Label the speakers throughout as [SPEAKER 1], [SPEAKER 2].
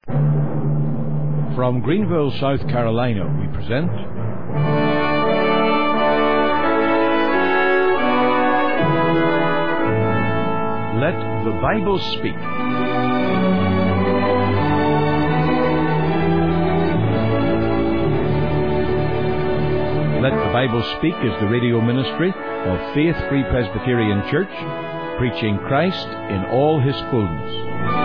[SPEAKER 1] From Greenville, South Carolina, we present Let the Bible Speak. Let the Bible Speak is the radio ministry of Faith Free Presbyterian Church, preaching Christ in all His fullness.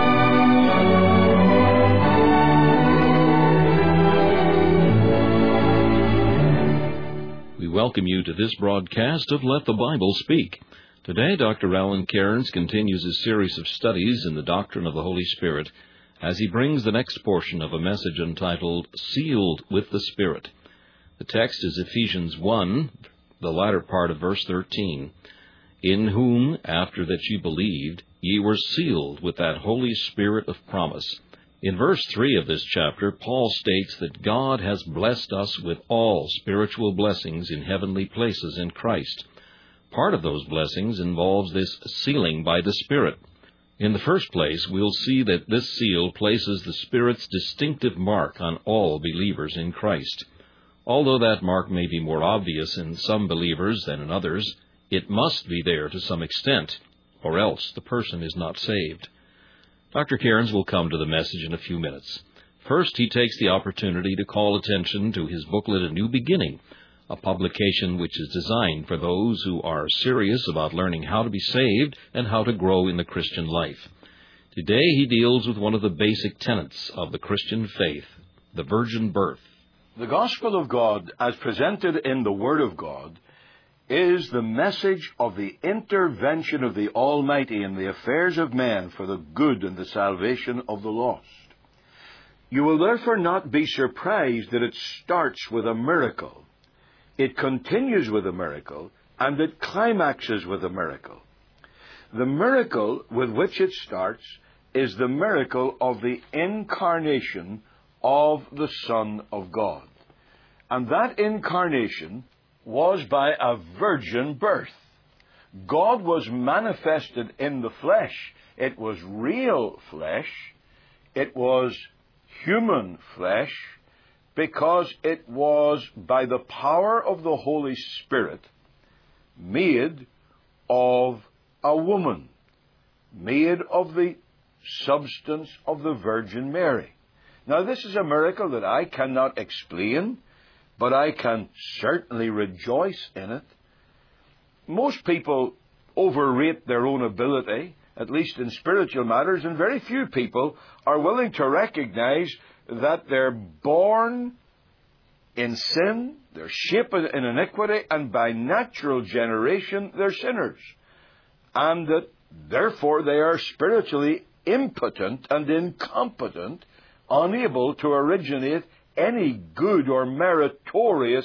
[SPEAKER 2] We welcome you to this broadcast of Let the Bible Speak. Today, Dr. Alan Cairns continues his series of studies in the doctrine of the Holy Spirit as he brings the next portion of a message entitled, Sealed with the Spirit. The text is Ephesians 1, the latter part of verse 13. In whom, after that ye believed, ye were sealed with that Holy Spirit of promise. In verse 3 of this chapter, Paul states that God has blessed us with all spiritual blessings in heavenly places in Christ. Part of those blessings involves this sealing by the Spirit. In the first place, we'll see that this seal places the Spirit's distinctive mark on all believers in Christ. Although that mark may be more obvious in some believers than in others, it must be there to some extent, or else the person is not saved. Dr. Cairns will come to the message in a few minutes. First, he takes the opportunity to call attention to his booklet, A New Beginning, a publication which is designed for those who are serious about learning how to be saved and how to grow in the Christian life. Today, he deals with one of the basic tenets of the Christian faith, the virgin birth.
[SPEAKER 3] The gospel of God, as presented in the Word of God, is the message of the intervention of the Almighty in the affairs of men for the good and the salvation of the lost. You will therefore not be surprised that it starts with a miracle. It continues with a miracle, and it climaxes with a miracle. The miracle with which it starts is the miracle of the incarnation of the Son of God. And that incarnation was by a virgin birth. God was manifested in the flesh. It was real flesh. It was human flesh, because it was by the power of the Holy Spirit made of a woman, made of the substance of the Virgin Mary. Now, this is a miracle that I cannot explain, but I can certainly rejoice in it. Most people overrate their own ability, at least in spiritual matters, and very few people are willing to recognize that they're born in sin, they're shaped in iniquity, and by natural generation they're sinners, and that therefore they are spiritually impotent and incompetent, unable to originate any good or meritorious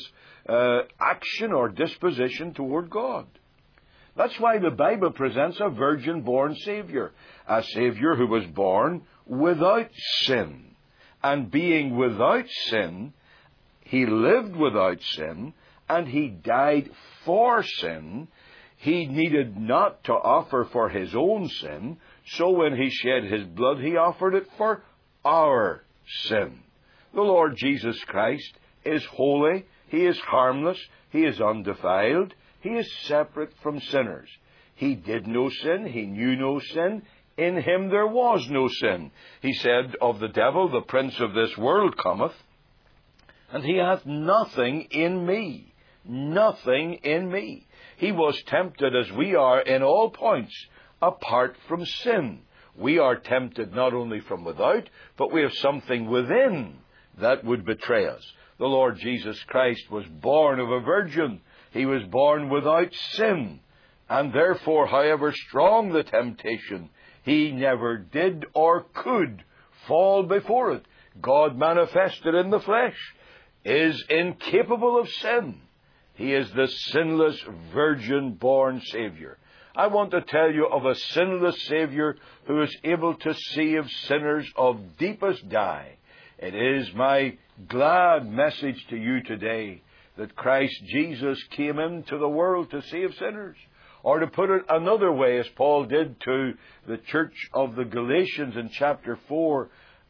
[SPEAKER 3] action or disposition toward God. That's why the Bible presents a virgin-born Savior, a Savior who was born without sin. And being without sin, He lived without sin, and He died for sin. He needed not to offer for His own sin, so when He shed His blood, He offered it for our sin. The Lord Jesus Christ is holy, He is harmless, He is undefiled, He is separate from sinners. He did no sin, He knew no sin, in Him there was no sin. He said of the devil, the prince of this world cometh, and he hath nothing in me. Nothing in me. He was tempted as we are in all points, apart from sin. We are tempted not only from without, but we have something within that would betray us. The Lord Jesus Christ was born of a virgin. He was born without sin. And therefore, however strong the temptation, He never did or could fall before it. God manifested in the flesh is incapable of sin. He is the sinless, virgin-born Savior. I want to tell you of a sinless Savior who is able to save sinners of deepest dye. It is my glad message to you today that Christ Jesus came into the world to save sinners. Or to put it another way, as Paul did to the church of the Galatians in chapter 4,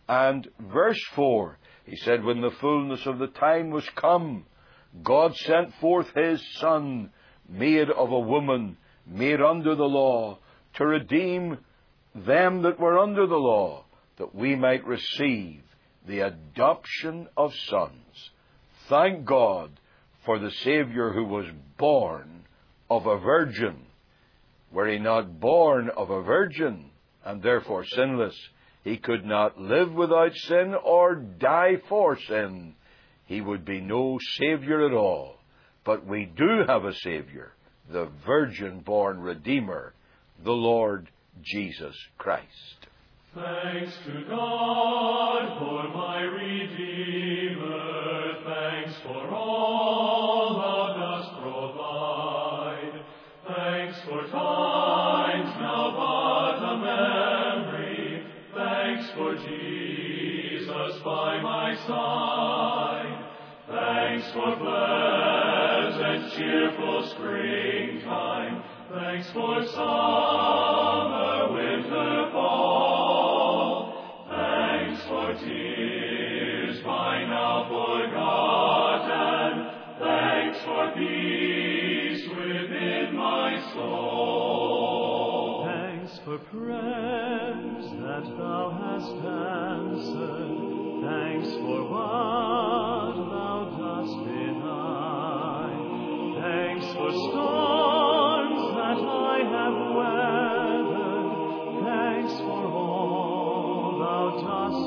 [SPEAKER 3] And verse 4, he said, when the fullness of the time was come, God sent forth His Son, made of a woman, made under the law, to redeem them that were under the law, that we might receive the adoption of sons. Thank God for the Savior who was born of a virgin. Were He not born of a virgin, and therefore sinless, He could not live without sin or die for sin. He would be no Savior at all. But we do have a Savior, the virgin-born Redeemer, the Lord Jesus Christ.
[SPEAKER 4] Thanks to God for my Redeemer. Thanks for all Thou dost provide. Thanks for times now but a memory. Thanks for Jesus by my side. Thanks for pleasant, cheerful springtime. Thanks for summer, winter, fall. Thanks for tears by now forgotten. Thanks for peace within my soul.
[SPEAKER 5] Thanks for prayers that Thou hast answered. Thanks for what Thou dost deny. Thanks for storms that I have weathered. Thanks for all Thou dost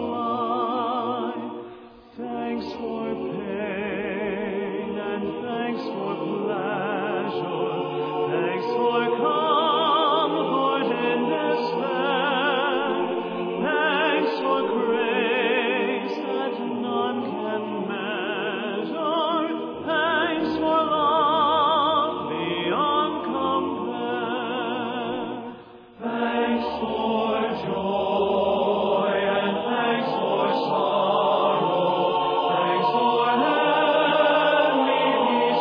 [SPEAKER 5] supply. Thanks for pain and thanks for pleasure. Thanks for comfort in despair. Thanks for grace that none can measure. Thanks for love beyond compare. Thanks for joy and thanks for sorrow. Thanks for heavenly peace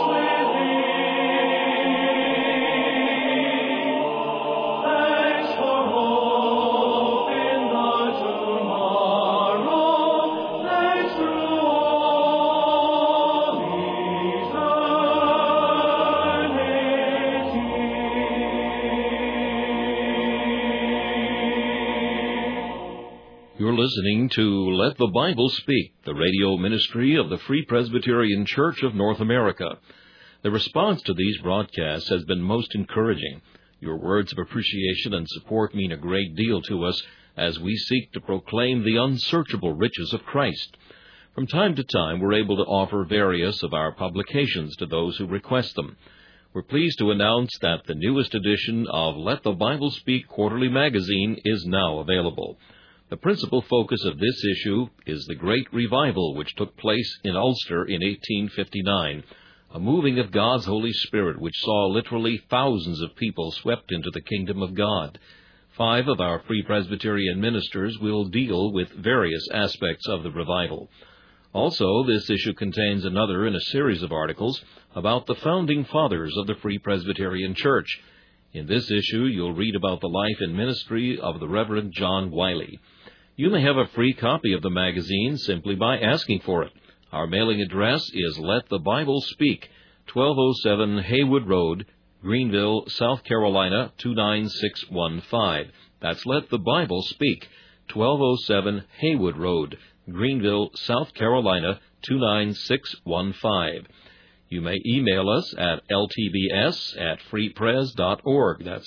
[SPEAKER 5] within. Thanks for hope in the tomorrow. Thanks through all eternity.
[SPEAKER 2] You're listening to Let the Bible Speak, the radio ministry of the Free Presbyterian Church of North America. The response to these broadcasts has been most encouraging. Your words of appreciation and support mean a great deal to us as we seek to proclaim the unsearchable riches of Christ. From time to time, we're able to offer various of our publications to those who request them. We're pleased to announce that the newest edition of Let the Bible Speak Quarterly Magazine is now available. The principal focus of this issue is the great revival which took place in Ulster in 1859, a moving of God's Holy Spirit which saw literally thousands of people swept into the kingdom of God. 5 of our Free Presbyterian ministers will deal with various aspects of the revival. Also, this issue contains another in a series of articles about the founding fathers of the Free Presbyterian Church. In this issue, you'll read about the life and ministry of the Reverend John Wiley. You may have a free copy of the magazine simply by asking for it. Our mailing address is Let the Bible Speak, 1207 Haywood Road, Greenville, South Carolina, 29615. That's Let the Bible Speak, 1207 Haywood Road, Greenville, South Carolina, 29615. You may email us at ltbs@freepres.org. That's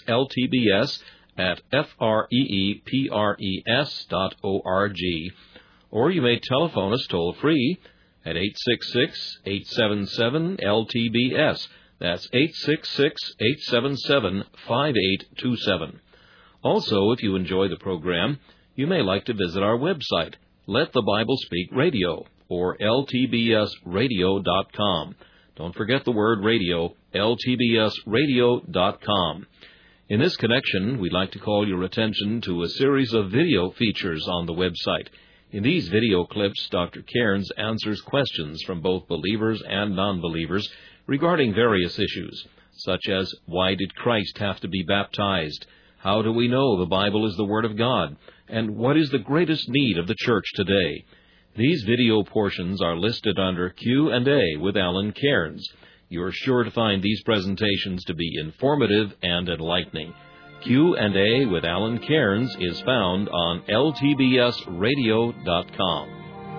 [SPEAKER 2] ltbs@freepres.org. Or you may telephone us toll-free at 866-877-LTBS. That's 866-877-5827. Also, if you enjoy the program, you may like to visit our website, Let the Bible Speak Radio, or ltbsradio.com. Don't forget the word radio, ltbsradio.com. In this connection, we'd like to call your attention to a series of video features on the website. In these video clips, Dr. Cairns answers questions from both believers and non-believers regarding various issues, such as why did Christ have to be baptized? How do we know the Bible is the Word of God? and what is the greatest need of the church today. These video portions are listed under Q&A with Alan Cairns. You are sure to find these presentations to be informative and enlightening. Q&A with Alan Cairns is found on ltbsradio.com.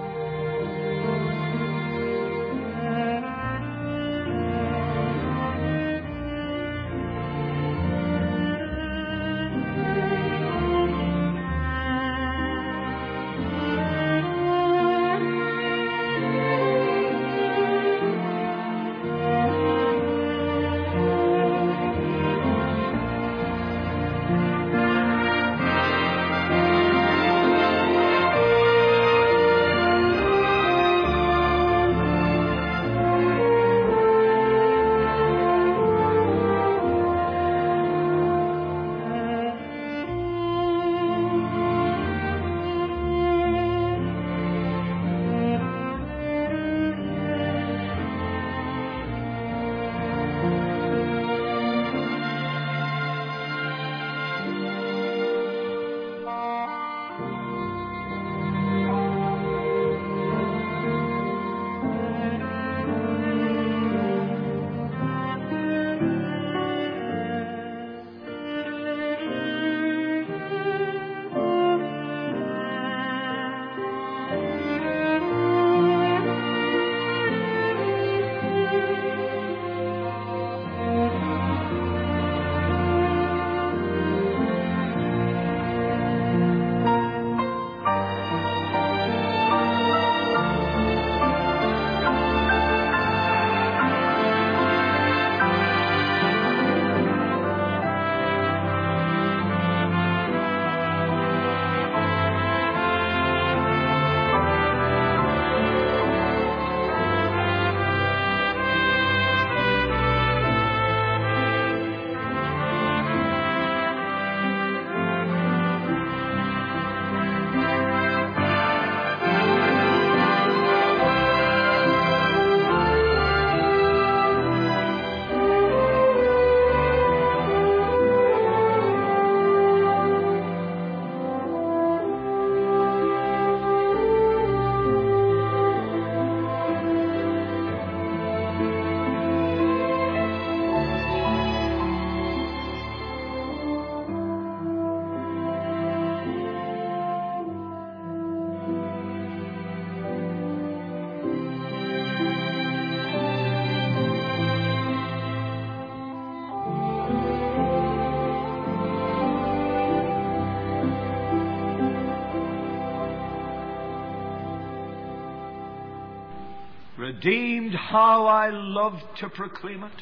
[SPEAKER 3] Redeemed, how I love to proclaim it.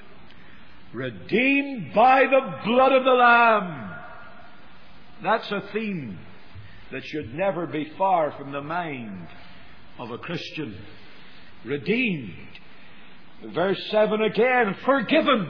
[SPEAKER 3] Redeemed by the blood of the Lamb. That's a theme that should never be far from the mind of a Christian. Redeemed. Verse 7 again, forgiven.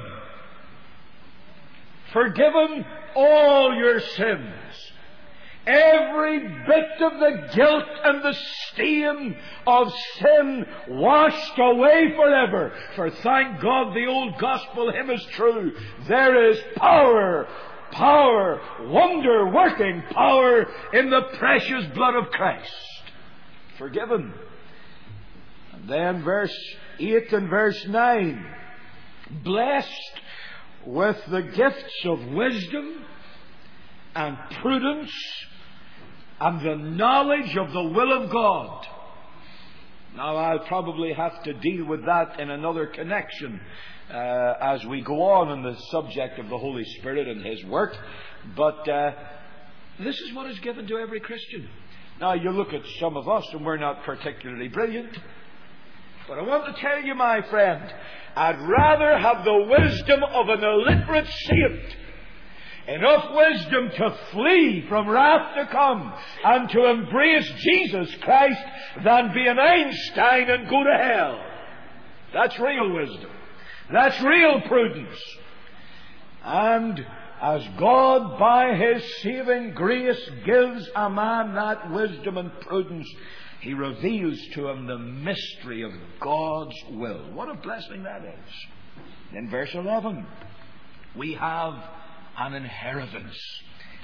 [SPEAKER 3] Forgiven all your sins. Every bit of the guilt and the stain of sin washed away forever. For thank God the old gospel hymn is true. There is power, wonder-working power in the precious blood of Christ. Forgiven. And then verse 8 and verse 9. Blessed with the gifts of wisdom and prudence and the knowledge of the will of God. Now, I'll probably have to deal with that in another connection as we go on in the subject of the Holy Spirit and His work. But this is what is given to every Christian. Now, you look at some of us and we're not particularly brilliant. But I want to tell you, my friend, I'd rather have the wisdom of an illiterate saint, enough wisdom to flee from wrath to come and to embrace Jesus Christ, than be an Einstein and go to hell. That's real wisdom. That's real prudence. And as God by His saving grace gives a man that wisdom and prudence, He reveals to him the mystery of God's will. What a blessing that is. In verse 11, we have an inheritance.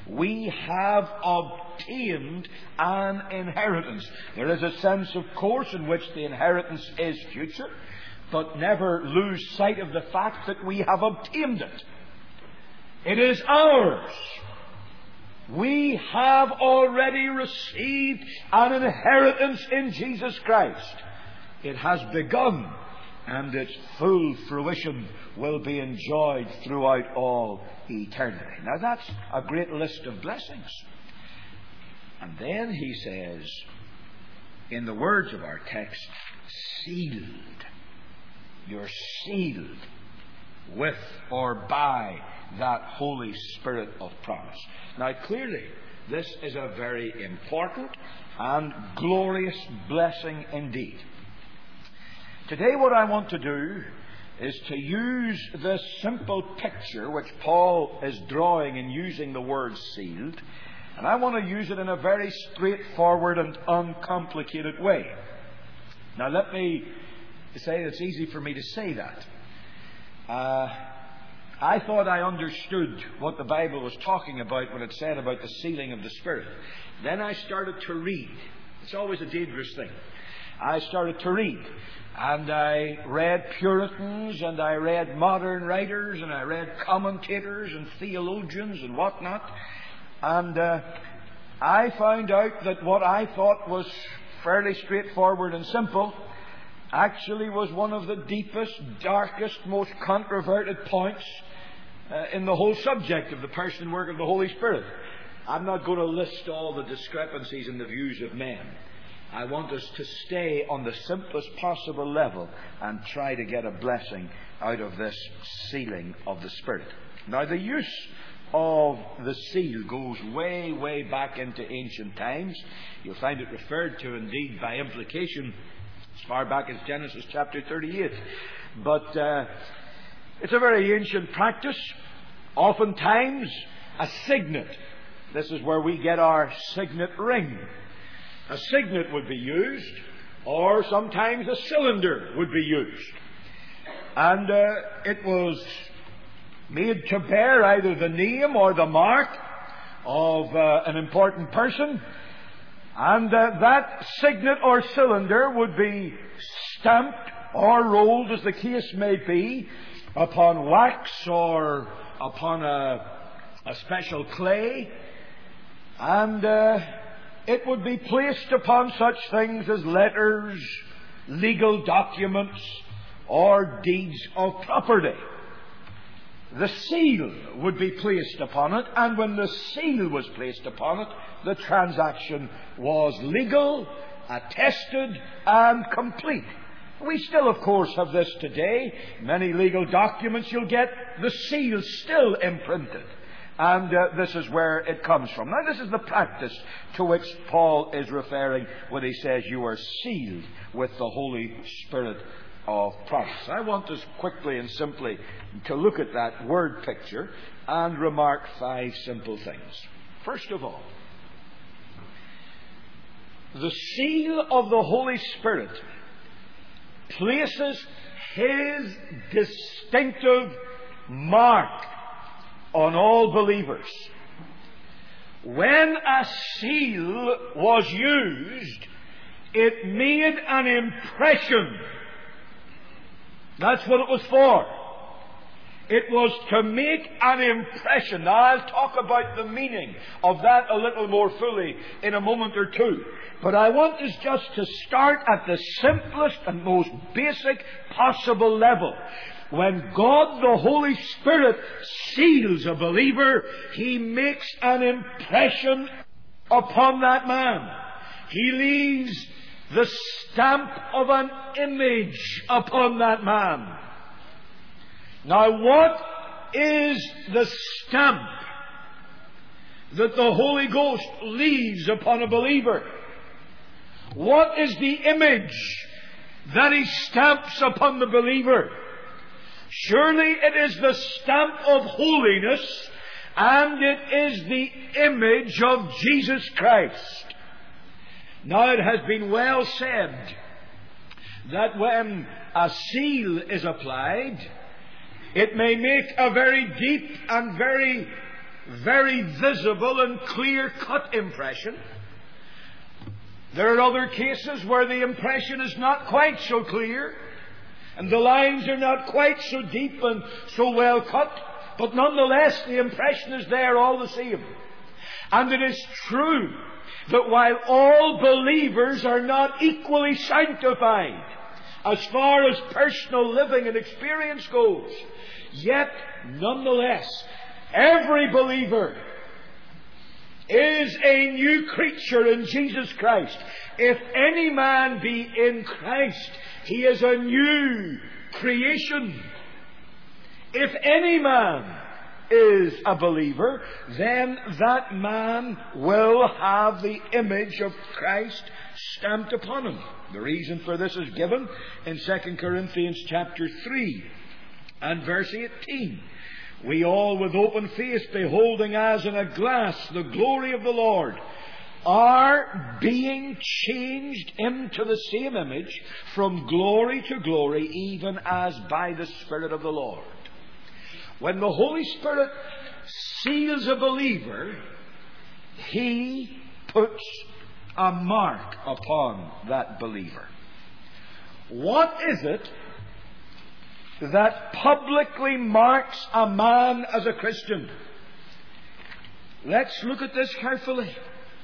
[SPEAKER 3] We have obtained an inheritance. There is a sense, of course, in which the inheritance is future, but never lose sight of the fact that we have obtained it. It is ours. We have already received an inheritance in Jesus Christ. It has begun, and its full fruition will be enjoyed throughout all eternity. Now that's a great list of blessings. And then he says, in the words of our text, sealed. You're sealed with or by that Holy Spirit of promise. Now clearly, this is a very important and glorious blessing indeed. Today what I want to do is to use this simple picture which Paul is drawing in using the word sealed, and I want to use it in a very straightforward and uncomplicated way. Now let me say it's easy for me to say that. I thought I understood what the Bible was talking about when it said about the sealing of the Spirit. Then I started to read. It's always a dangerous thing. I started to read. And I read Puritans, and I read modern writers, and I read commentators and theologians and whatnot. And I found out that what I thought was fairly straightforward and simple actually was one of the deepest, darkest, most controverted points in the whole subject of the person and work of the Holy Spirit. I'm not going to list all the discrepancies in the views of men. I want us to stay on the simplest possible level and try to get a blessing out of this sealing of the Spirit. Now, the use of the seal goes way, way back into ancient times. You'll find it referred to, indeed, by implication, as far back as Genesis chapter 38. But it's a very ancient practice. Oftentimes, a signet. This is where we get our signet ring. A signet would be used, or sometimes a cylinder would be used. And it was made to bear either the name or the mark of an important person. And that signet or cylinder would be stamped or rolled, as the case may be, upon wax or upon a special clay. And it would be placed upon such things as letters, legal documents, or deeds of property. The seal would be placed upon it, and when the seal was placed upon it, the transaction was legal, attested, and complete. We still, of course, have this today. Many legal documents you'll get the seal still imprinted. And this is where it comes from. Now, this is the practice to which Paul is referring when he says you are sealed with the Holy Spirit of promise. I want us quickly and simply to look at that word picture and remark 5 simple things. First of all, the seal of the Holy Spirit places His distinctive mark on all believers. When a seal was used, it made an impression. That's what it was for. It was to make an impression. Now, I'll talk about the meaning of that a little more fully in a moment or two. But I want us just to start at the simplest and most basic possible level. When God, the Holy Spirit, seals a believer, He makes an impression upon that man. He leaves the stamp of an image upon that man. Now, what is the stamp that the Holy Ghost leaves upon a believer? What is the image that He stamps upon the believer? Surely it is the stamp of holiness, and it is the image of Jesus Christ. Now, it has been well said that when a seal is applied, it may make a very deep and very very visible and clear-cut impression. There are other cases where the impression is not quite so clear, and the lines are not quite so deep and so well cut, but nonetheless the impression is there all the same. And it is true that while all believers are not equally sanctified as far as personal living and experience goes, yet nonetheless every believer is a new creature in Jesus Christ. If any man be in Christ, he is a new creation. If any man is a believer, then that man will have the image of Christ stamped upon him. The reason for this is given in 2 Corinthians chapter 3 and verse 18. We all with open face, beholding as in a glass the glory of the Lord, are being changed into the same image from glory to glory, even as by the Spirit of the Lord. When the Holy Spirit seals a believer, He puts a mark upon that believer. What is it that publicly marks a man as a Christian? Let's look at this carefully.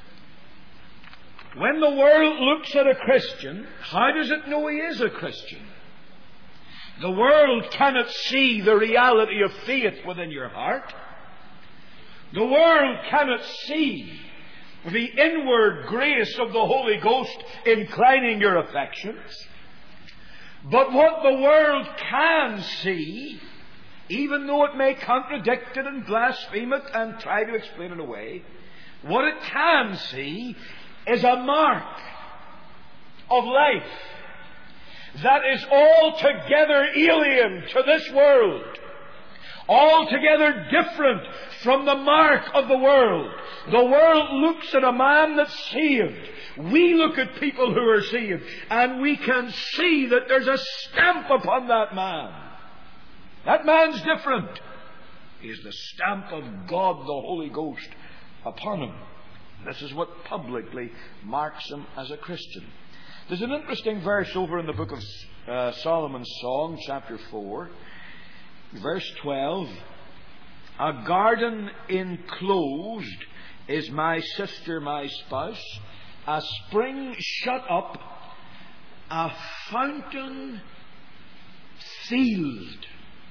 [SPEAKER 3] When the world looks at a Christian, how does it know he is a Christian? The world cannot see the reality of faith within your heart. The world cannot see the inward grace of the Holy Ghost inclining your affections. But what the world can see, even though it may contradict it and blaspheme it and try to explain it away, what it can see is a mark of life that is altogether alien to this world, altogether different from the mark of the world. The world looks at a man that's saved. We look at people who are saved, and we can see that there's a stamp upon that man. That man's different. He has the stamp of God, the Holy Ghost, upon him. This is what publicly marks him as a Christian. There's an interesting verse over in the book of Solomon's Song, chapter 4, verse 12. A garden enclosed is my sister, my spouse, a spring shut up, a fountain sealed.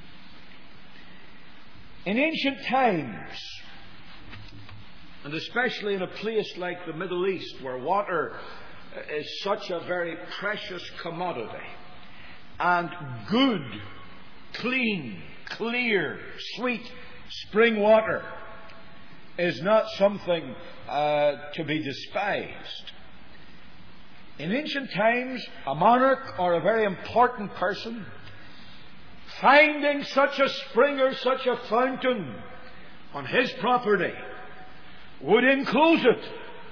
[SPEAKER 3] In ancient times, and especially in a place like the Middle East, where water is such a very precious commodity, and good, clean, clear, sweet spring water is not something to be despised. In ancient times, a monarch or a very important person, finding such a spring or such a fountain on his property, would enclose it,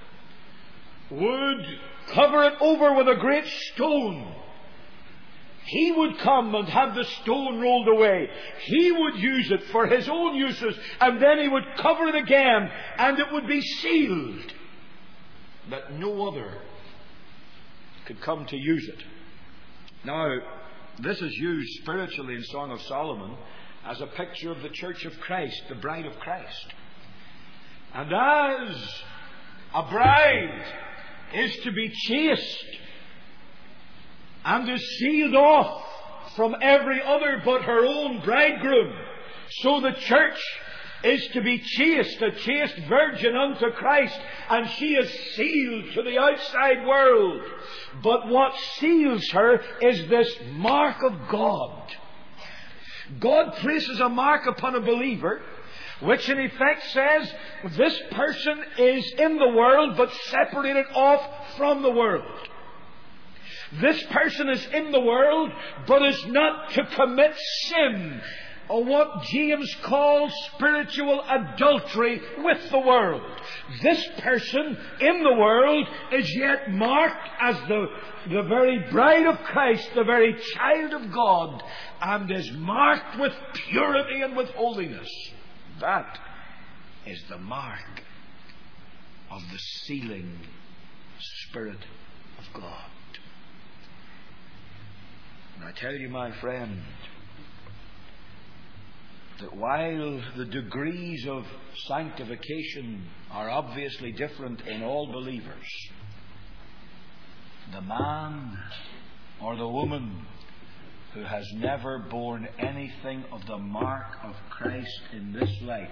[SPEAKER 3] would cover it over with a great stone. He would come and have the stone rolled away. He would use it for his own uses, and then he would cover it again, and it would be sealed, that no other could come to use it. Now, this is used spiritually in Song of Solomon as a picture of the Church of Christ, the bride of Christ. And as a bride is to be chaste and is sealed off from every other but her own bridegroom, so the church is to be chaste, a chaste virgin unto Christ, and she is sealed to the outside world. But what seals her is this mark of God. God places a mark upon a believer, which in effect says this person is in the world but separated off from the world. This person is in the world but is not to commit sin, or what James calls spiritual adultery with the world. This person in the world is yet marked as the very bride of Christ, the very child of God, and is marked with purity and with holiness. That is the mark of the sealing Spirit of God. And I tell you, my friend, that while the degrees of sanctification are obviously different in all believers, the man or the woman who has never borne anything of the mark of Christ in this life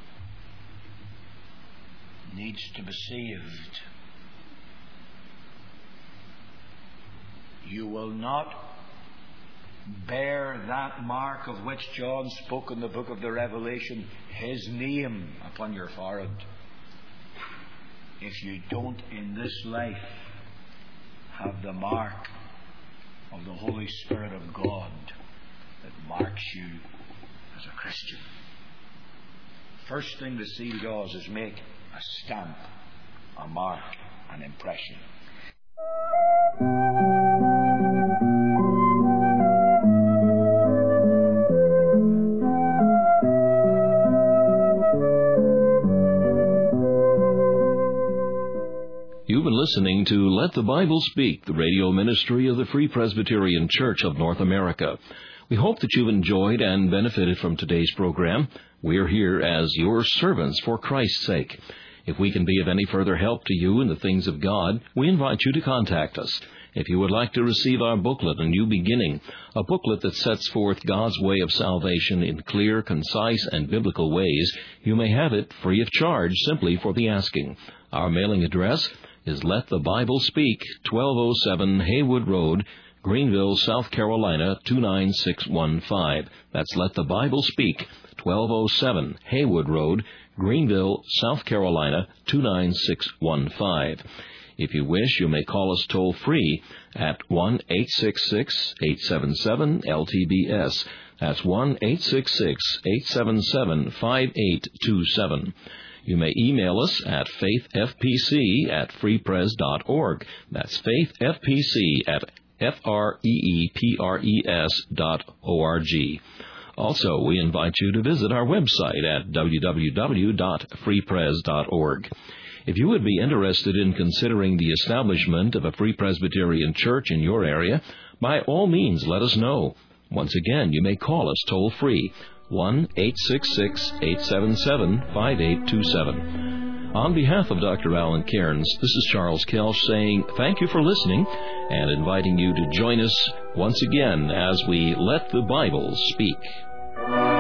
[SPEAKER 3] needs to be saved. You will not bear that mark of which John spoke in the book of the Revelation, his name upon your forehead, if you don't in this life have the mark of the Holy Spirit of God that marks you as a Christian. First thing the seal does is make a stamp, a mark, an impression.
[SPEAKER 2] You've been listening to Let the Bible Speak, the radio ministry of the Free Presbyterian Church of North America. We hope that you've enjoyed and benefited from today's program. We're here as your servants for Christ's sake. If we can be of any further help to you in the things of God, we invite you to contact us. If you would like to receive our booklet, A New Beginning, a booklet that sets forth God's way of salvation in clear, concise, and biblical ways, you may have it free of charge simply for the asking. Our mailing address is Let the Bible Speak, 1207 Haywood Road, Greenville, South Carolina, 29615. That's Let the Bible Speak, 1207 Haywood Road, Greenville, South Carolina, 29615. If you wish, you may call us toll-free at 1-866-877-LTBS. That's 1-866-877-5827. You may email us at faithfpc@freepres.org. That's faithfpc@freepres.org. Also, we invite you to visit our website at www.freepres.org. If you would be interested in considering the establishment of a Free Presbyterian Church in your area, by all means let us know. Once again, you may call us toll-free, 1-866-877-5827. On behalf of Dr. Alan Cairns, this is Charles Kelch saying thank you for listening and inviting you to join us once again as we let the Bible speak.